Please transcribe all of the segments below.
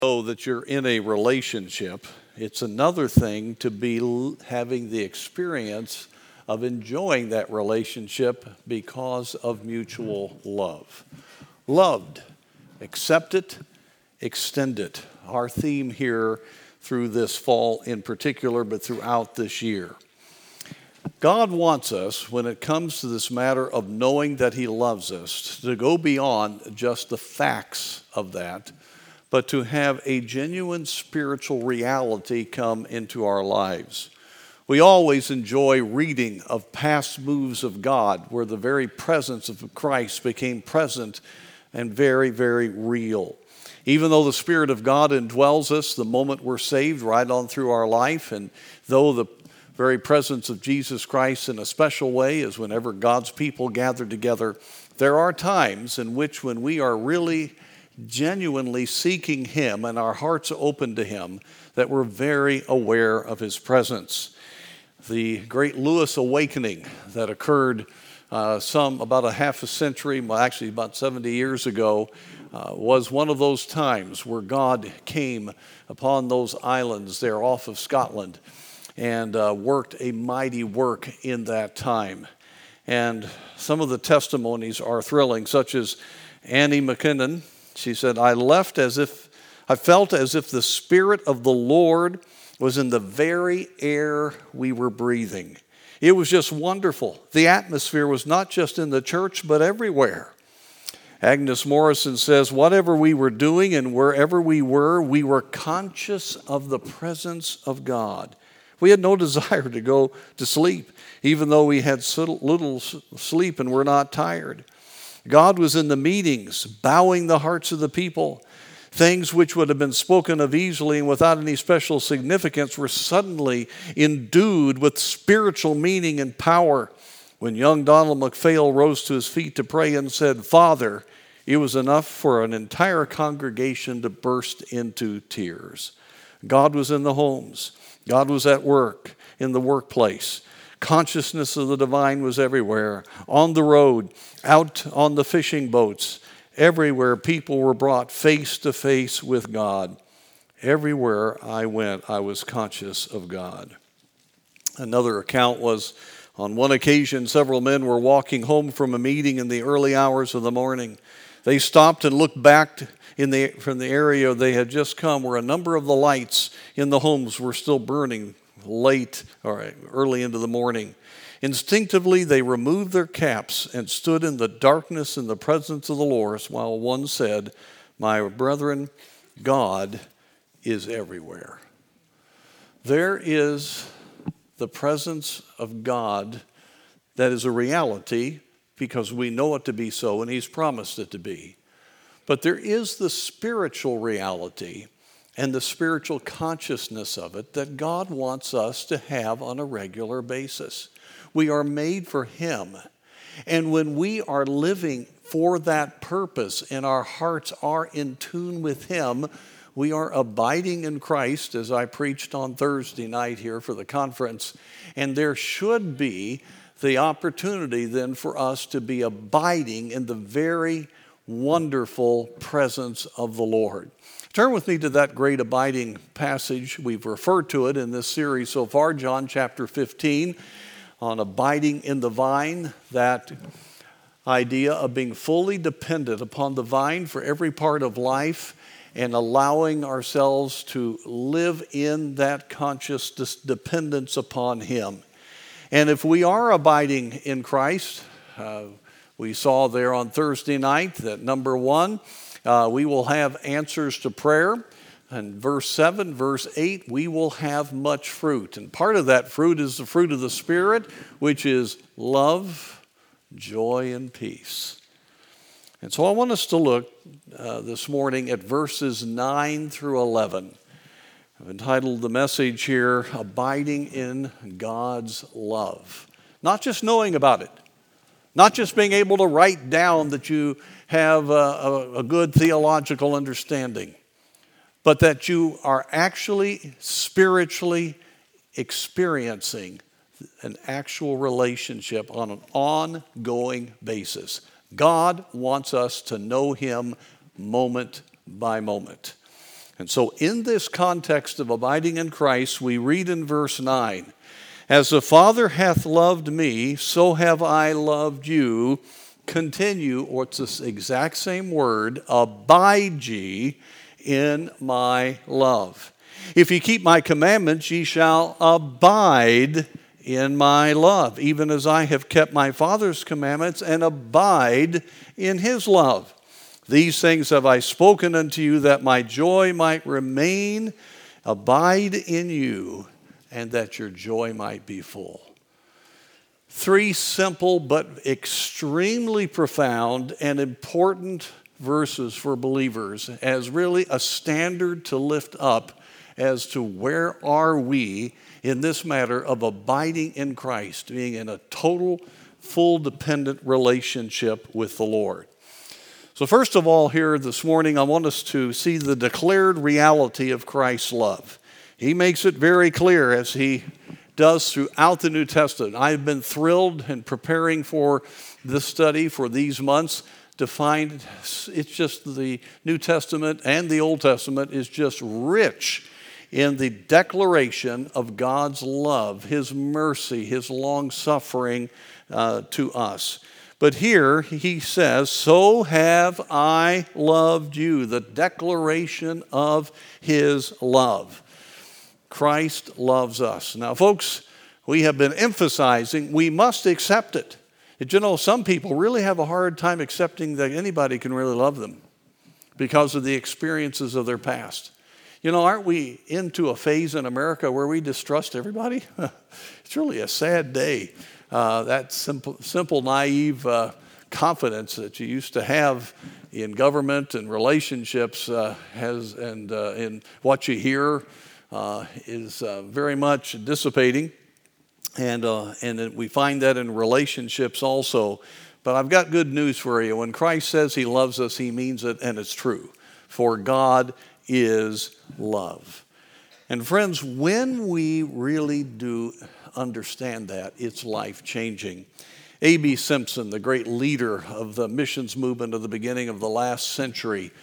Know that you're in a relationship. It's another thing to be having the experience of enjoying that relationship because of mutual love. Loved, accept it, extend it. Our theme here through this fall in particular, but throughout this year. God wants us, when it comes to this matter of knowing that He loves us, to go beyond just the facts of that, but to have a genuine spiritual reality come into our lives. We always enjoy reading of past moves of God where the very presence of Christ became present and very, very real. Even though the Spirit of God indwells us the moment we're saved right on through our life, and though the very presence of Jesus Christ in a special way is whenever God's people gather together, there are times in which when we are really genuinely seeking Him and our hearts open to Him, that we're very aware of His presence. The great Lewis awakening that occurred about a half a century, well, actually about 70 years ago, was one of those times where God came upon those islands there off of Scotland and worked a mighty work in that time. And some of the testimonies are thrilling, such as Annie McKinnon. She said, I felt as if the Spirit of the Lord was in the very air we were breathing. It was just wonderful. The atmosphere was not just in the church, but everywhere. Agnes Morrison says, whatever we were doing and wherever we were conscious of the presence of God. We had no desire to go to sleep, even though we had little sleep and were not tired. God was in the meetings, bowing the hearts of the people. Things which would have been spoken of easily and without any special significance were suddenly endued with spiritual meaning and power. When young Donald McPhail rose to his feet to pray and said, Father, it was enough for an entire congregation to burst into tears. God was in the homes. God was at work, in the workplace. Consciousness of the divine was everywhere. On the road, out on the fishing boats, everywhere people were brought face to face with God. Everywhere I went, I was conscious of God. Another account was, on one occasion, several men were walking home from a meeting in the early hours of the morning. They stopped and looked back from the area they had just come, where a number of the lights in the homes were still burning late or early into the morning. Instinctively, they removed their caps and stood in the darkness in the presence of the Lord, while one said, My brethren, God is everywhere. There is the presence of God that is a reality because we know it to be so and He's promised it to be. But there is the spiritual reality and the spiritual consciousness of it that God wants us to have on a regular basis. We are made for Him. And when we are living for that purpose and our hearts are in tune with Him, we are abiding in Christ, as I preached on Thursday night here for the conference. And there should be the opportunity then for us to be abiding in the very wonderful presence of the Lord. Turn with me to that great abiding passage. We've referred to it in this series so far, John chapter 15, on abiding in the vine, that idea of being fully dependent upon the vine for every part of life and allowing ourselves to live in that conscious dependence upon Him. And if we are abiding in Christ, we saw there on Thursday night that number one, we will have answers to prayer. And verse 7, verse 8, we will have much fruit. And part of that fruit is the fruit of the Spirit, which is love, joy, and peace. And so I want us to look this morning at verses 9 through 11. I've entitled the message here, Abiding in God's Love. Not just knowing about it. Not just being able to write down that you have a good theological understanding, but that you are actually spiritually experiencing an actual relationship on an ongoing basis. God wants us to know Him moment by moment. And so in this context of abiding in Christ, we read in verse 9, as the Father hath loved me, so have I loved you. Continue, or it's the exact same word, abide ye in my love. If ye keep my commandments, ye shall abide in my love, even as I have kept my Father's commandments and abide in his love. These things have I spoken unto you, that my joy might remain, abide in you, and that your joy might be full. Three simple but extremely profound and important verses for believers as really a standard to lift up as to where are we in this matter of abiding in Christ, being in a total, full, dependent relationship with the Lord. So first of all here this morning, I want us to see the declared reality of Christ's love. He makes it very clear as he does throughout the New Testament. I've been thrilled in preparing for this study for these months to find it's just the New Testament and the Old Testament is just rich in the declaration of God's love, his mercy, his long-suffering to us. But here he says, so have I loved you, the declaration of his love. Christ loves us. Now, folks, we have been emphasizing we must accept it. You know, some people really have a hard time accepting that anybody can really love them because of the experiences of their past. You know, aren't we into a phase in America where we distrust everybody? It's really a sad day. That simple, naive confidence that you used to have in government and relationships in what you hear is very much dissipating, and we find that in relationships also. But I've got good news for you. When Christ says he loves us, he means it, and it's true. For God is love. And friends, when we really do understand that, it's life-changing. A.B. Simpson, the great leader of the missions movement of the beginning of the last century,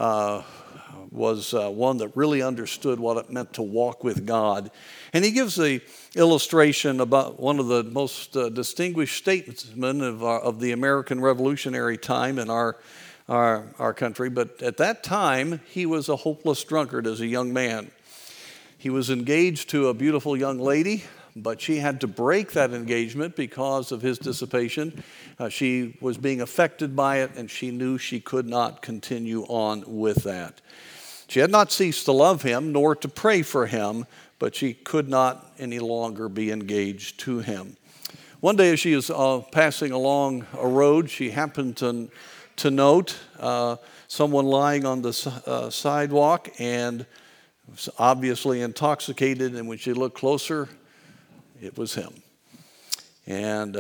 was one that really understood what it meant to walk with God. And he gives the illustration about one of the most distinguished statesmen of the American Revolutionary time in our country. But at that time, he was a hopeless drunkard as a young man. He was engaged to a beautiful young lady, but she had to break that engagement because of his dissipation. She was being affected by it, and she knew she could not continue on with that. She had not ceased to love him, nor to pray for him, but she could not any longer be engaged to him. One day as she was passing along a road, she happened to note someone lying on the sidewalk and was obviously intoxicated, and when she looked closer, it was him. And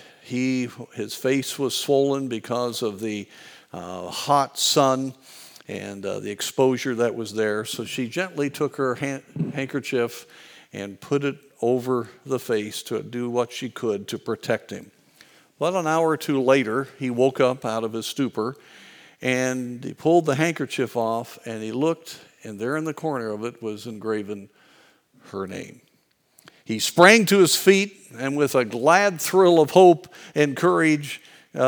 his face was swollen because of the hot sun and the exposure that was there. So she gently took her handkerchief and put it over the face to do what she could to protect him. About an hour or two later, he woke up out of his stupor, and he pulled the handkerchief off, and he looked, and there in the corner of it was engraven her name. He sprang to his feet, and with a glad thrill of hope and courage,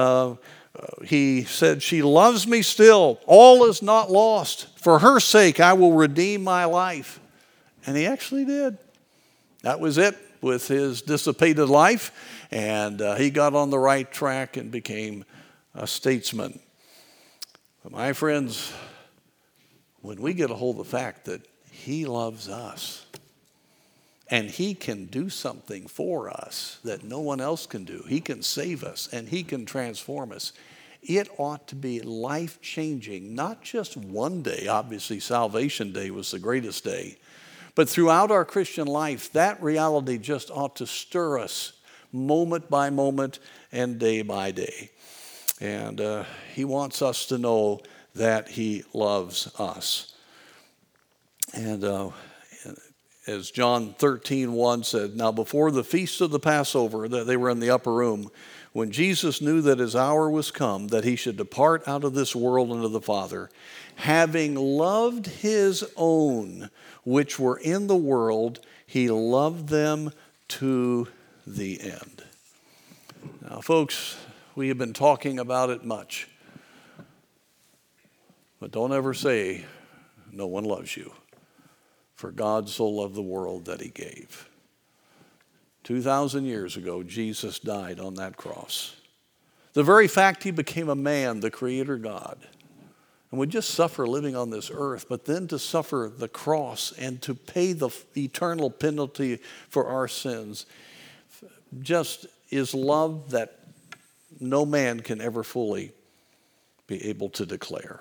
he said, "She loves me still. All is not lost. For her sake, I will redeem my life." And he actually did. That was it with his dissipated life, and he got on the right track and became a statesman. But my friends, when we get a hold of the fact that he loves us, and he can do something for us that no one else can do. He can save us, and he can transform us. It ought to be life-changing, not just one day. Obviously, Salvation Day was the greatest day. But throughout our Christian life, that reality just ought to stir us moment by moment and day by day. And he wants us to know that he loves us. And as John 13:1 said, now before the feast of the Passover, that they were in the upper room, when Jesus knew that his hour was come, that he should depart out of this world unto the Father, having loved his own which were in the world, he loved them to the end. Now, folks, we have been talking about it much. But don't ever say, no one loves you. For God so loved the world that he gave. 2,000 years ago, Jesus died on that cross. The very fact he became a man, the Creator God, and would just suffer living on this earth, but then to suffer the cross and to pay the eternal penalty for our sins, just is love that no man can ever fully be able to declare.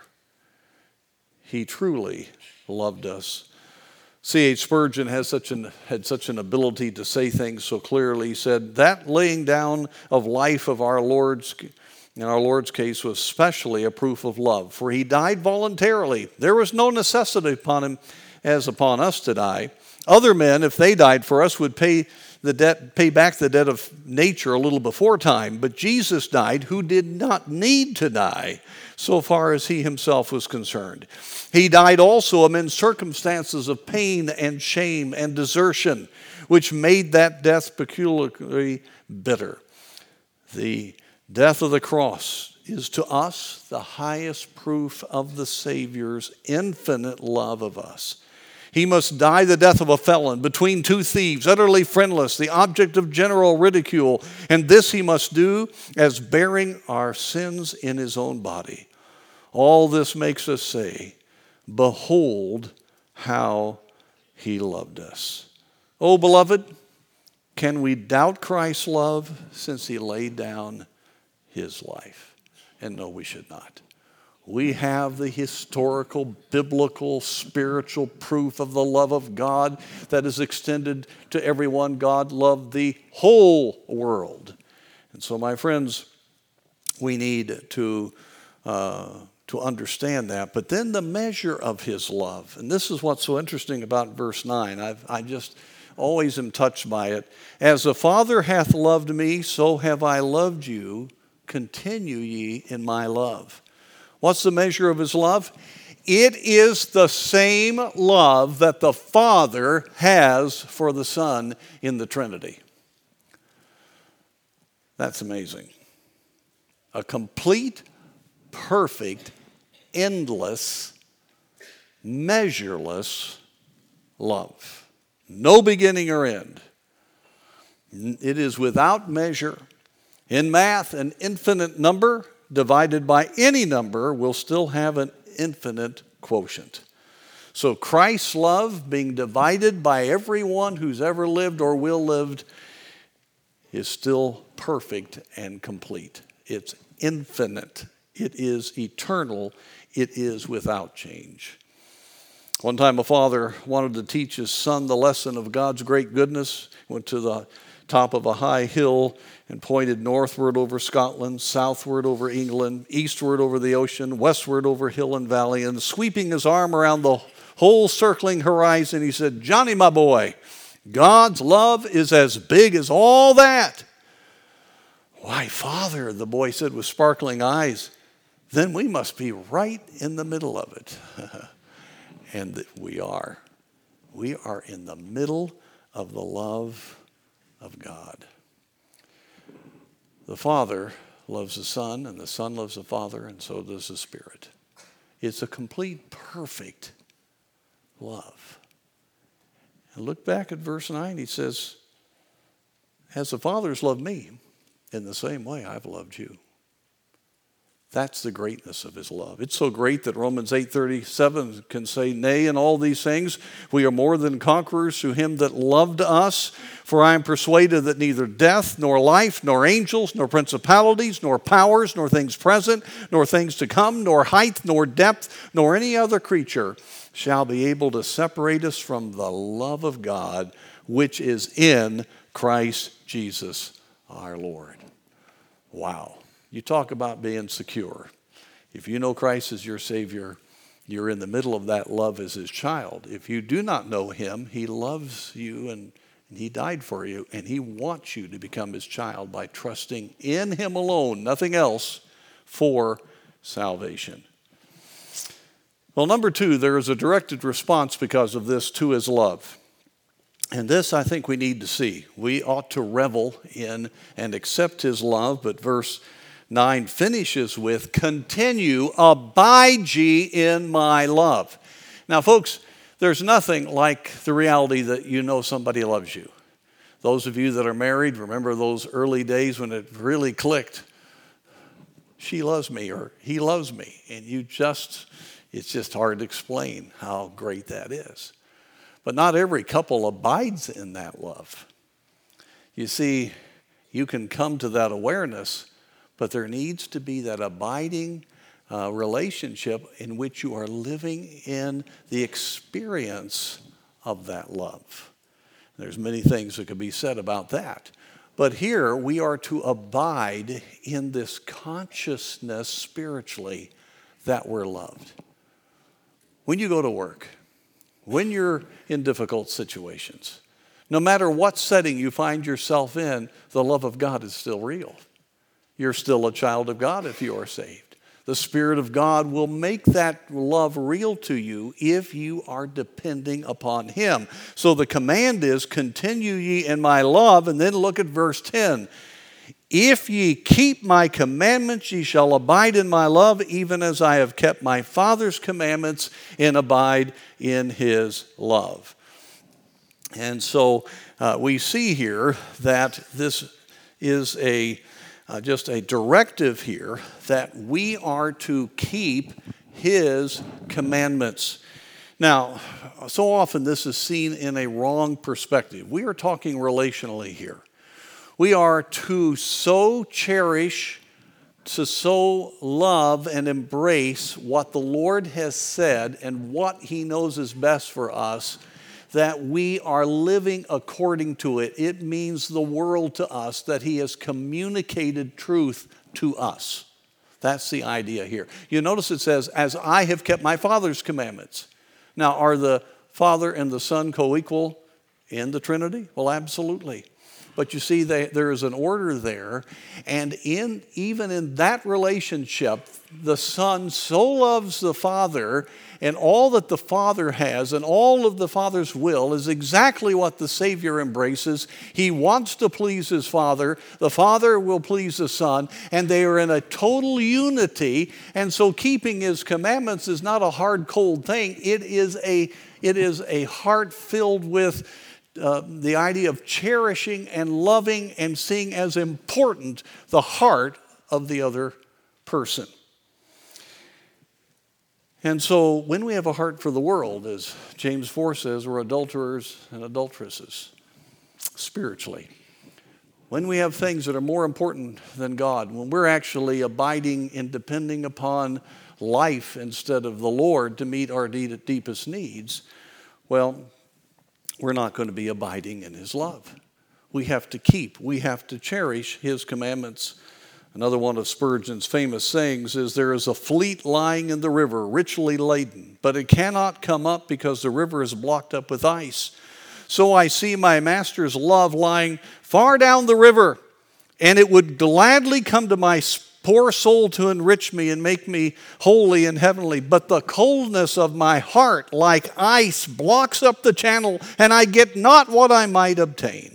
He truly loved us. C.H. Spurgeon had such an ability to say things so clearly. He said, that laying down of life of our Lord's, in our Lord's case, was specially a proof of love. For he died voluntarily. There was no necessity upon him as upon us to die. Other men, if they died for us, would pay back the debt of nature a little before time. But Jesus died, who did not need to die, so far as he himself was concerned. He died also amid circumstances of pain and shame and desertion, which made that death peculiarly bitter. The death of the cross is to us the highest proof of the Savior's infinite love of us. He must die the death of a felon, between two thieves, utterly friendless, the object of general ridicule. And this he must do as bearing our sins in his own body. All this makes us say, behold how he loved us. Oh, beloved, can we doubt Christ's love since he laid down his life? And no, we should not. We have the historical, biblical, spiritual proof of the love of God that is extended to everyone. God loved the whole world. And so, my friends, we need to understand that. But then the measure of his love. And this is what's so interesting about verse 9. I just always am touched by it. As the Father hath loved me, so have I loved you. Continue ye in my love. What's the measure of his love? It is the same love that the Father has for the Son in the Trinity. That's amazing. A complete, perfect, endless, measureless love. No beginning or end. It is without measure. In math, an infinite number divided by any number will still have an infinite quotient. So Christ's love being divided by everyone who's ever lived or will live is still perfect and complete. It's infinite. It is eternal. It is without change. One time a father wanted to teach his son the lesson of God's great goodness. Went to the top of a high hill and pointed northward over Scotland, southward over England, eastward over the ocean, westward over hill and valley, and sweeping his arm around the whole circling horizon, he said, Johnny, my boy, God's love is as big as all that. Why, Father, the boy said with sparkling eyes, then we must be right in the middle of it. And we are. We are in the middle of the love of God. The Father loves the Son, and the Son loves the Father, and so does the Spirit. It's a complete, perfect love. And look back at verse 9. He says, as the Father has loved me, in the same way I've loved you. That's the greatness of his love. It's so great that Romans 8:37 can say, nay, in all these things we are more than conquerors through him that loved us. For I am persuaded that neither death, nor life, nor angels, nor principalities, nor powers, nor things present, nor things to come, nor height, nor depth, nor any other creature shall be able to separate us from the love of God, which is in Christ Jesus our Lord. Wow. You talk about being secure. If you know Christ as your Savior, You're in the middle of that love as his child. If you do not know him, he loves you and he died for you, and he wants you to become his child by trusting in him alone, nothing else, for salvation. Well, number two, there is a directed response because of this to his love. And this I think we need to see. We ought to revel in and accept his love, but verse 9 finishes with, continue, abide ye in my love. Now, folks, there's nothing like the reality that you know somebody loves you. Those of you that are married, remember those early days when it really clicked. She loves me or he loves me. And it's just hard to explain how great that is. But not every couple abides in that love. You see, you can come to that awareness, but there needs to be that abiding relationship in which you are living in the experience of that love. There's many things that could be said about that. But here we are to abide in this consciousness spiritually that we're loved. When you go to work, when you're in difficult situations, no matter what setting you find yourself in, the love of God is still real. You're still a child of God if you are saved. The Spirit of God will make that love real to you if you are depending upon him. So the command is, continue ye in my love, and then look at verse 10. If ye keep my commandments, ye shall abide in my love, even as I have kept my Father's commandments and abide in his love. And so we see here that this is just a directive here that we are to keep his commandments. Now, so often this is seen in a wrong perspective. We are talking relationally here. We are to so cherish, to so love and embrace what the Lord has said and what he knows is best for us, that we are living according to it. It means the world to us that he has communicated truth to us. That's the idea here. You notice it says, as I have kept my Father's commandments. Now, are the Father and the Son co-equal in the Trinity? Well, absolutely. But you see, there is an order there, and even in that relationship, the Son so loves the Father, and all that the Father has and all of the Father's will is exactly what the Savior embraces. He wants to please his Father. The Father will please the Son, and they are in a total unity. And so keeping his commandments is not a hard, cold thing. It is a heart filled with the idea of cherishing and loving and seeing as important the heart of the other person. And so when we have a heart for the world, as James 4 says, we're adulterers and adulteresses spiritually. When we have things that are more important than God, when we're actually abiding and depending upon life instead of the Lord to meet our deepest needs, well, we're not going to be abiding in his love. We have to cherish his commandments. Another one of Spurgeon's famous sayings is, there is a fleet lying in the river, richly laden, but it cannot come up because the river is blocked up with ice. So I see my master's love lying far down the river, and it would gladly come to my poor soul to enrich me and make me holy and heavenly. But the coldness of my heart, like ice, blocks up the channel, and I get not what I might obtain.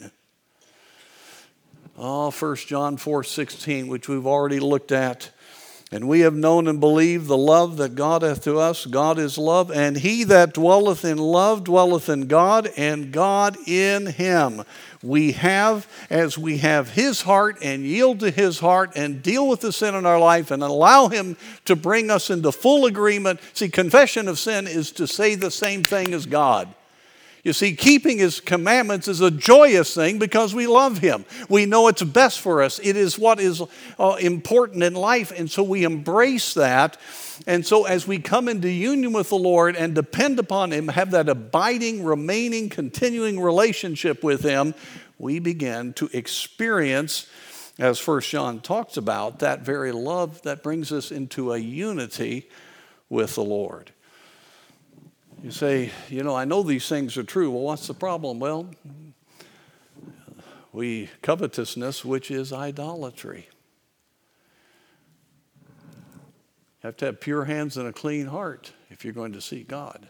Oh, 1 John 4:16, which we've already looked at. And we have known and believed the love that God hath to us. God is love, and he that dwelleth in love dwelleth in God, and God in him. We have, as we have his heart and yield to his heart and deal with the sin in our life and allow him to bring us into full agreement. See, confession of sin is to say the same thing as God. You see, keeping his commandments is a joyous thing because we love him. We know it's best for us. It is what is important in life, and so we embrace that. And so as we come into union with the Lord and depend upon him, have that abiding, remaining, continuing relationship with him, we begin to experience, as 1 John talks about, that very love that brings us into a unity with the Lord. You say, I know these things are true. Well, what's the problem? Well, covetousness, which is idolatry. You have to have pure hands and a clean heart if you're going to seek God.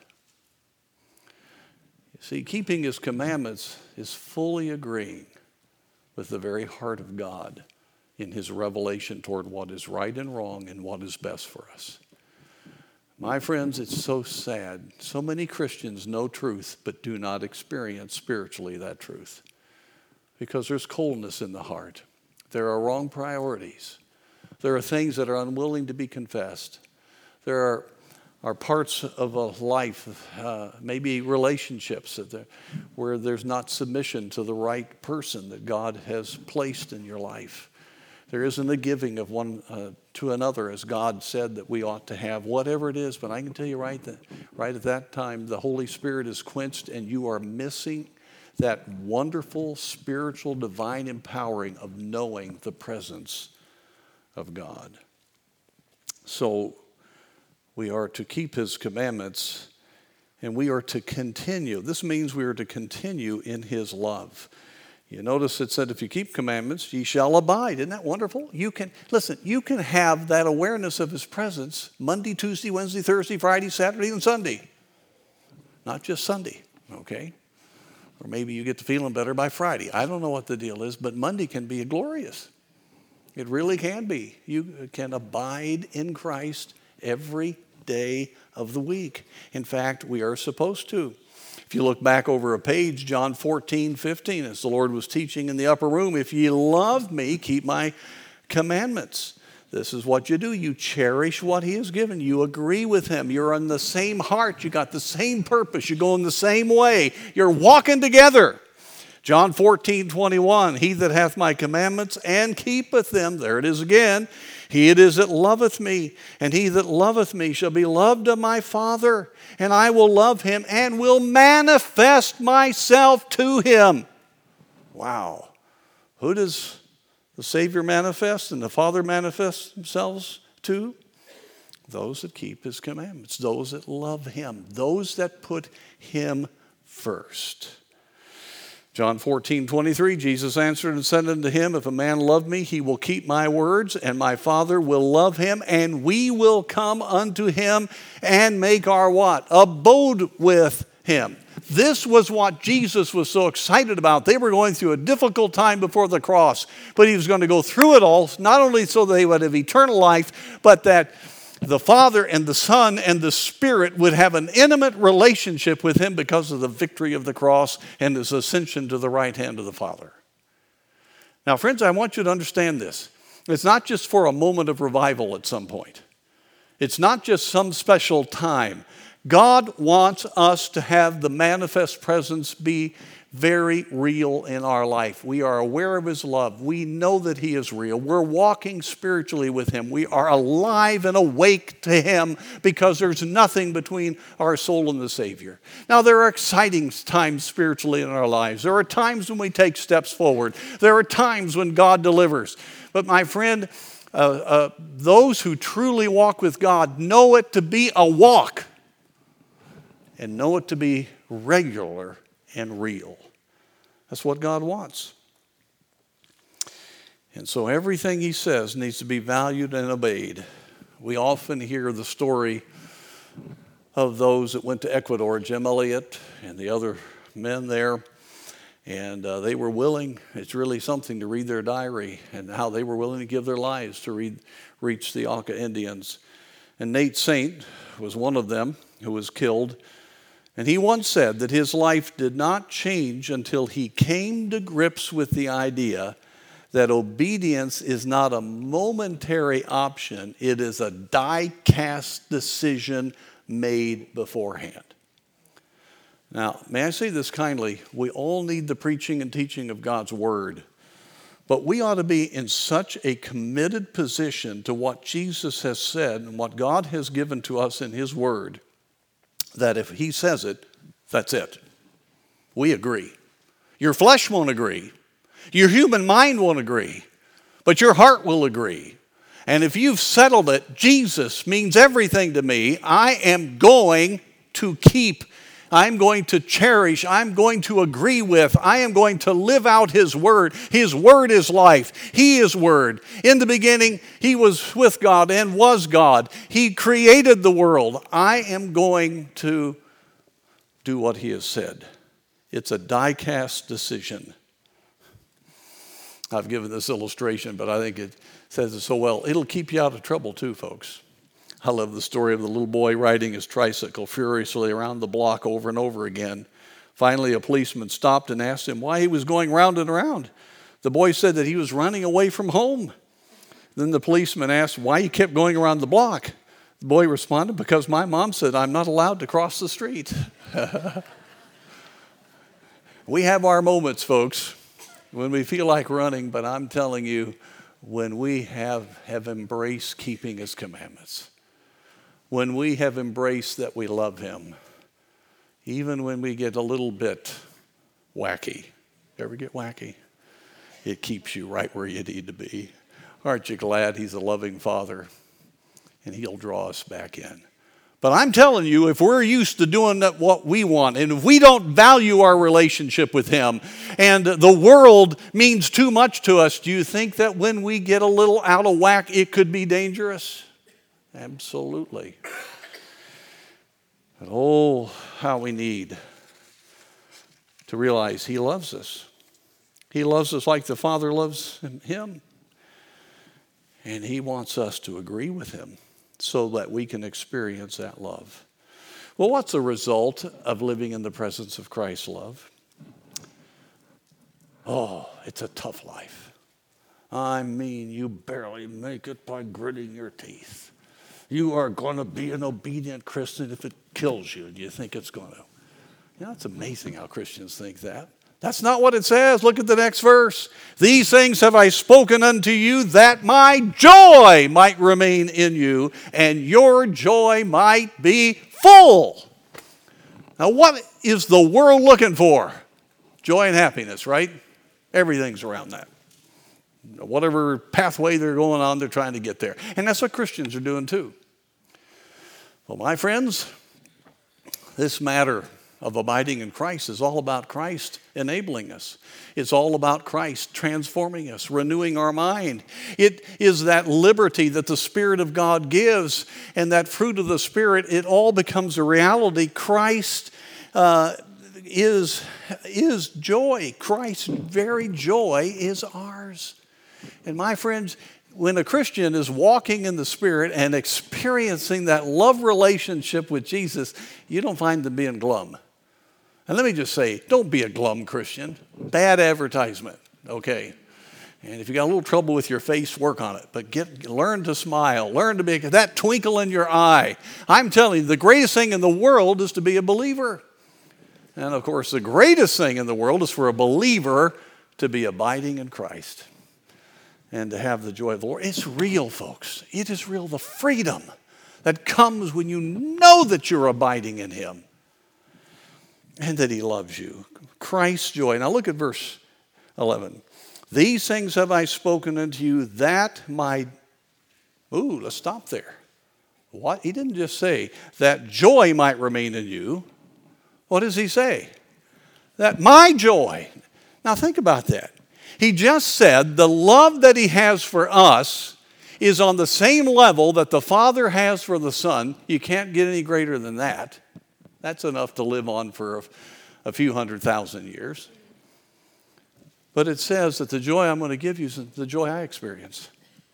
You see, keeping his commandments is fully agreeing with the very heart of God in his revelation toward what is right and wrong and what is best for us. My friends, it's so sad. So many Christians know truth but do not experience spiritually that truth because there's coldness in the heart. There are wrong priorities. There are things that are unwilling to be confessed. There are parts of a life, maybe relationships where there's not submission to the right person that God has placed in your life. There isn't a giving of one to another as God said that we ought to have, whatever it is. But I can tell you right at that time, the Holy Spirit is quenched and you are missing that wonderful spiritual divine empowering of knowing the presence of God. So we are to keep his commandments and we are to continue. This means we are to continue in his love. You notice it said, if you keep commandments, ye shall abide. Isn't that wonderful? You can have that awareness of his presence Monday, Tuesday, Wednesday, Thursday, Friday, Saturday, and Sunday. Not just Sunday, okay? Or maybe you get to feeling better by Friday. I don't know what the deal is, but Monday can be glorious. It really can be. You can abide in Christ every day of the week. In fact, we are supposed to. If you look back over a page, John 14:15, as the Lord was teaching in the upper room, if ye love me, keep my commandments. This is what you do. You cherish what he has given. You agree with him. You're on the same heart. You got the same purpose. You're going the same way. You're walking together. John 14:21, he that hath my commandments and keepeth them, there it is again, he it is that loveth me, and he that loveth me shall be loved of my Father, and I will love him and will manifest myself to him. Wow. Who does the Savior manifest and the Father manifest themselves to? Those that keep his commandments, those that love him, those that put him first. John 14:23, Jesus answered and said unto him, if a man love me, he will keep my words, and my Father will love him, and we will come unto him and make our what? Abode with him. This was what Jesus was so excited about. They were going through a difficult time before the cross, but he was going to go through it all, not only so they would have eternal life, but that the Father and the Son and the Spirit would have an intimate relationship with him because of the victory of the cross and his ascension to the right hand of the Father. Now, friends, I want you to understand this. It's not just for a moment of revival at some point. It's not just some special time. God wants us to have the manifest presence be very real in our life. We are aware of his love. We know that he is real. We're walking spiritually with him. We are alive and awake to him because there's nothing between our soul and the Savior. Now, there are exciting times spiritually in our lives. There are times when we take steps forward. There are times when God delivers. But my friend, those who truly walk with God know it to be a walk and know it to be regular and real. That's what God wants. And so everything he says needs to be valued and obeyed. We often hear the story of those that went to Ecuador, Jim Elliot and the other men there, and they were willing, it's really something to read their diary and how they were willing to give their lives to reach the Auca Indians. And Nate Saint was one of them who was killed. And he once said that his life did not change until he came to grips with the idea that obedience is not a momentary option, it is a die-cast decision made beforehand. Now, may I say this kindly? We all need the preaching and teaching of God's word. But we ought to be in such a committed position to what Jesus has said and what God has given to us in his word, that if he says it, that's it. We agree. Your flesh won't agree. Your human mind won't agree. But your heart will agree. And if you've settled it, Jesus means everything to me. I am going to keep. I'm going to cherish. I'm going to agree with. I am going to live out His Word. His Word is life. He is Word. In the beginning, He was with God and was God. He created the world. I am going to do what He has said. It's a die-cast decision. I've given this illustration, but I think it says it so well. It'll keep you out of trouble too, folks. I love the story of the little boy riding his tricycle furiously around the block over and over again. Finally, a policeman stopped and asked him why he was going round and around. The boy said that he was running away from home. Then the policeman asked why he kept going around the block. The boy responded, because my mom said I'm not allowed to cross the street. We have our moments, folks, when we feel like running, but I'm telling you, when we have embraced keeping His commandments, when we have embraced that we love Him, even when we get a little bit wacky. Ever get wacky? It keeps you right where you need to be. Aren't you glad He's a loving Father? And He'll draw us back in. But I'm telling you, if we're used to doing what we want, and if we don't value our relationship with Him, and the world means too much to us, do you think that when we get a little out of whack, it could be dangerous? Absolutely. But oh, how we need to realize He loves us. He loves us like the Father loves Him. And He wants us to agree with Him so that we can experience that love. Well, what's the result of living in the presence of Christ's love? Oh, it's a tough life. I mean, you barely make it by gritting your teeth. You are going to be an obedient Christian if it kills you. Do you think it's going to? You know, it's amazing how Christians think that. That's not what it says. Look at the next verse. These things have I spoken unto you, that my joy might remain in you, and your joy might be full. Now, what is the world looking for? Joy and happiness, right? Everything's around that. Whatever pathway they're going on, they're trying to get there. And that's what Christians are doing too. Well, my friends, this matter of abiding in Christ is all about Christ enabling us. It's all about Christ transforming us, renewing our mind. It is that liberty that the Spirit of God gives, and that fruit of the Spirit, it all becomes a reality. Christ is joy. Christ's very joy is ours. And my friends, when a Christian is walking in the Spirit and experiencing that love relationship with Jesus, you don't find them being glum. And let me just say, don't be a glum Christian. Bad advertisement, okay? And if you got a little trouble with your face, work on it. But learn to smile. Learn to be that twinkle in your eye. I'm telling you, the greatest thing in the world is to be a believer. And of course, the greatest thing in the world is for a believer to be abiding in Christ and to have the joy of the Lord. It's real, folks. It is real. The freedom that comes when you know that you're abiding in Him and that He loves you. Christ's joy. Now look at verse 11. These things have I spoken unto you that my... let's stop there. What? He didn't just say that joy might remain in you. What does He say? That my joy. Now think about that. He just said the love that He has for us is on the same level that the Father has for the Son. You can't get any greater than that. That's enough to live on for a few 100,000 years. But it says that the joy I'm going to give you is the joy I experience.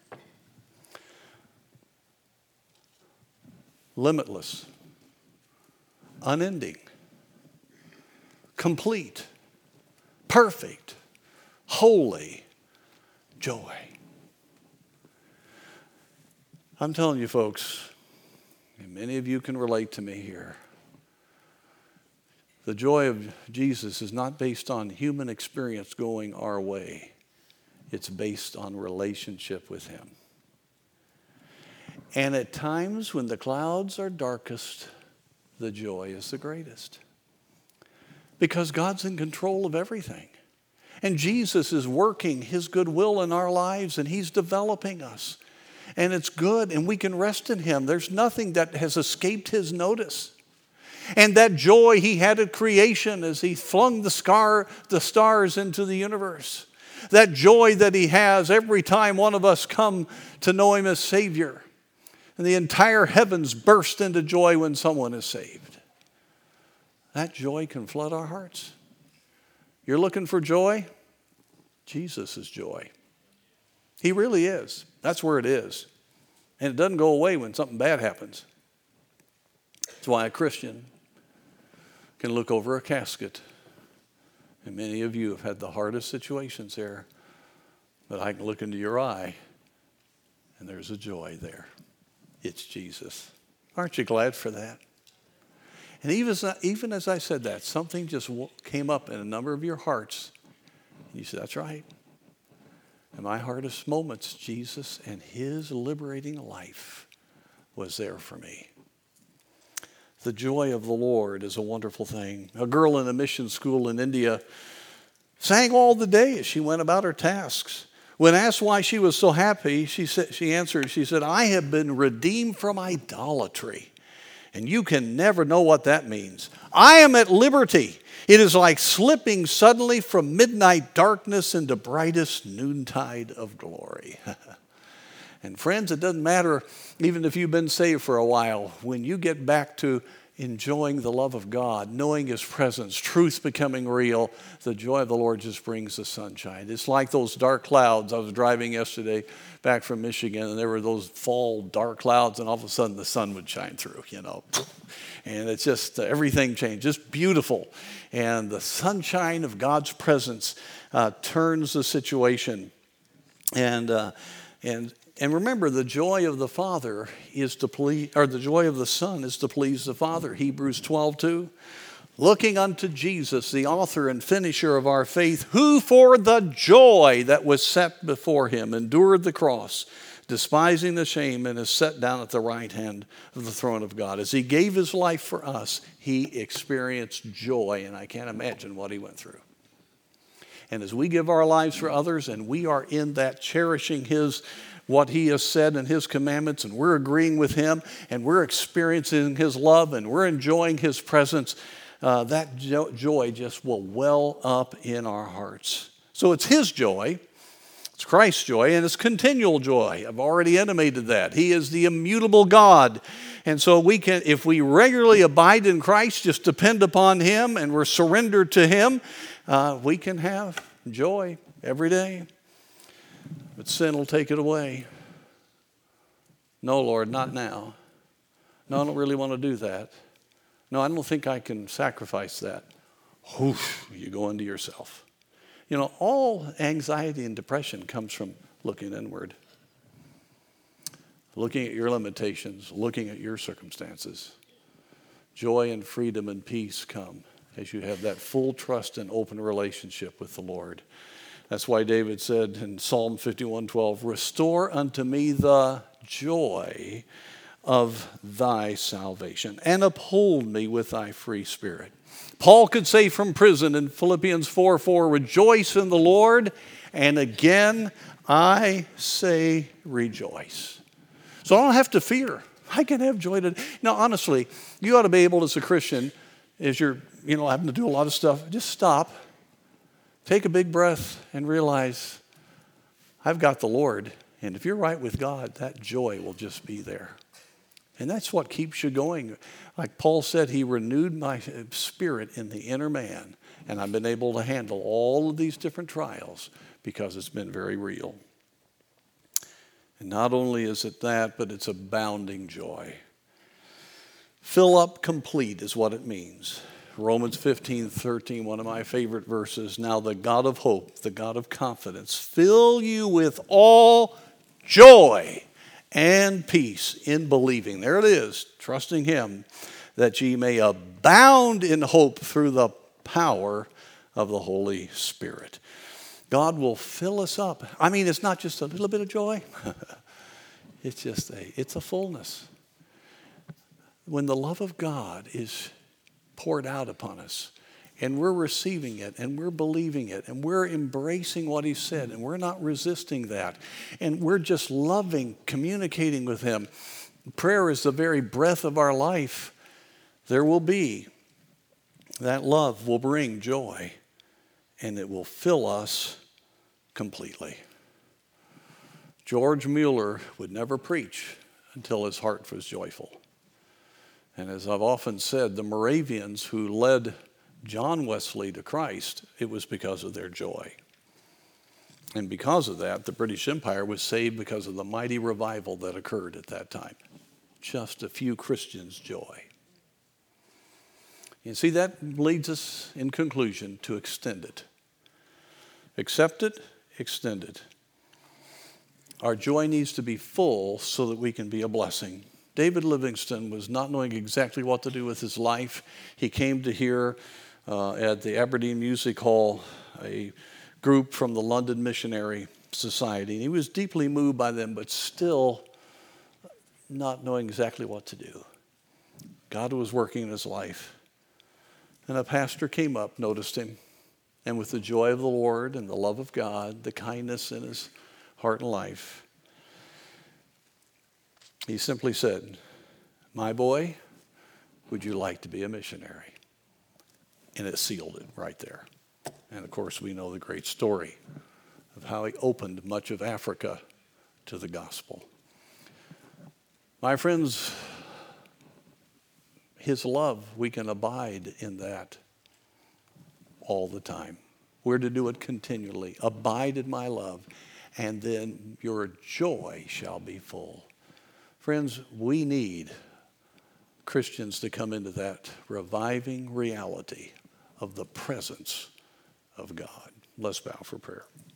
Limitless, unending, complete, perfect, holy joy. I'm telling you, folks, and many of you can relate to me here. The joy of Jesus is not based on human experience going our way. It's based on relationship with Him. And at times when the clouds are darkest, the joy is the greatest. Because God's in control of everything. And Jesus is working His goodwill in our lives, and He's developing us. And it's good, and we can rest in Him. There's nothing that has escaped His notice. And that joy he had at creation as he flung the stars into the universe. That joy that he has every time one of us come to know him as Savior. And the entire heavens burst into joy when someone is saved. That joy can flood our hearts. You're looking for joy? Jesus is joy. He really is. That's where it is. And it doesn't go away when something bad happens. That's why a Christian can look over a casket. And many of you have had the hardest situations there. But I can look into your eye, and there's a joy there. It's Jesus. Aren't you glad for that? And even as I said that, something just came up in a number of your hearts. You said, that's right. In my hardest moments, Jesus and his liberating life was there for me. The joy of the Lord is a wonderful thing. A girl in a mission school in India sang all the day as she went about her tasks. When asked why she was so happy, she answered, I have been redeemed from idolatry. And you can never know what that means. I am at liberty. It is like slipping suddenly from midnight darkness into brightest noontide of glory. And friends, it doesn't matter even if you've been saved for a while. When you get back to enjoying the love of God, knowing his presence, truth becoming real, the joy of the Lord just brings the sunshine. It's like those dark clouds. I was driving yesterday back from Michigan, and there were those fall dark clouds, and all of a sudden the sun would shine through, And it's just, everything changed, just beautiful. And the sunshine of God's presence turns the situation. And remember, the joy of the Father is to please, or the joy of the Son is to please the Father. Hebrews 12:2. Looking unto Jesus, the author and finisher of our faith, who for the joy that was set before him endured the cross, despising the shame, and is set down at the right hand of the throne of God. As he gave his life for us, he experienced joy, and I can't imagine what he went through. And as we give our lives for others, and we are in that cherishing what he has said in his commandments, and we're agreeing with him, and we're experiencing his love, and we're enjoying his presence, that joy just will well up in our hearts. So it's his joy, it's Christ's joy, and it's continual joy. I've already intimated that. He is the immutable God. And so we can, if we regularly abide in Christ, just depend upon him, and we're surrendered to him, we can have joy every day. But sin will take it away. No, Lord, not now. No, I don't really want to do that. No, I don't think I can sacrifice that. Whoosh, you go into yourself. All anxiety and depression comes from looking inward. Looking at your limitations, looking at your circumstances. Joy and freedom and peace come as you have that full trust and open relationship with the Lord. That's why David said in Psalm 51:12, restore unto me the joy of thy salvation, and uphold me with thy free spirit. Paul could say from prison in Philippians 4:4, rejoice in the Lord, and again I say rejoice. So I don't have to fear. I can have joy today. Now, honestly, you ought to be able as a Christian, as you're having to do a lot of stuff, just stop, take a big breath, and realize I've got the Lord. And if you're right with God, that joy will just be there. And that's what keeps you going. Like Paul said, he renewed my spirit in the inner man. And I've been able to handle all of these different trials because it's been very real. And not only is it that, but it's abounding joy. Fill up complete is what it means. Romans 15:13, one of my favorite verses. Now the God of hope, the God of confidence, fill you with all joy and peace in believing. There it is, trusting him, that ye may abound in hope through the power of the Holy Spirit. God will fill us up. I mean, it's not just a little bit of joy. It's a fullness. When the love of God is poured out upon us, and we're receiving it, and we're believing it, and we're embracing what he said, and we're not resisting that, and we're just loving, communicating with him. Prayer is the very breath of our life. there will be, that love will bring joy, and it will fill us completely. George Mueller would never preach until his heart was joyful. And as I've often said, the Moravians who led John Wesley to Christ, it was because of their joy. And because of that, the British Empire was saved because of the mighty revival that occurred at that time. Just a few Christians' joy. You see, that leads us, in conclusion, to extend it. Accept it, extend it. Our joy needs to be full so that we can be a blessing. David Livingstone was not knowing exactly what to do with his life. He came to hear at the Aberdeen Music Hall a group from the London Missionary Society. And he was deeply moved by them, but still not knowing exactly what to do. God was working in his life. And a pastor came up, noticed him, and with the joy of the Lord and the love of God, the kindness in his heart and life, he simply said, "My boy, would you like to be a missionary?" And it sealed it right there. And of course, we know the great story of how he opened much of Africa to the gospel. My friends, his love, we can abide in that all the time. We're to do it continually. Abide in my love, and then your joy shall be full. Friends, we need Christians to come into that reviving reality of the presence of God. Let's bow for prayer.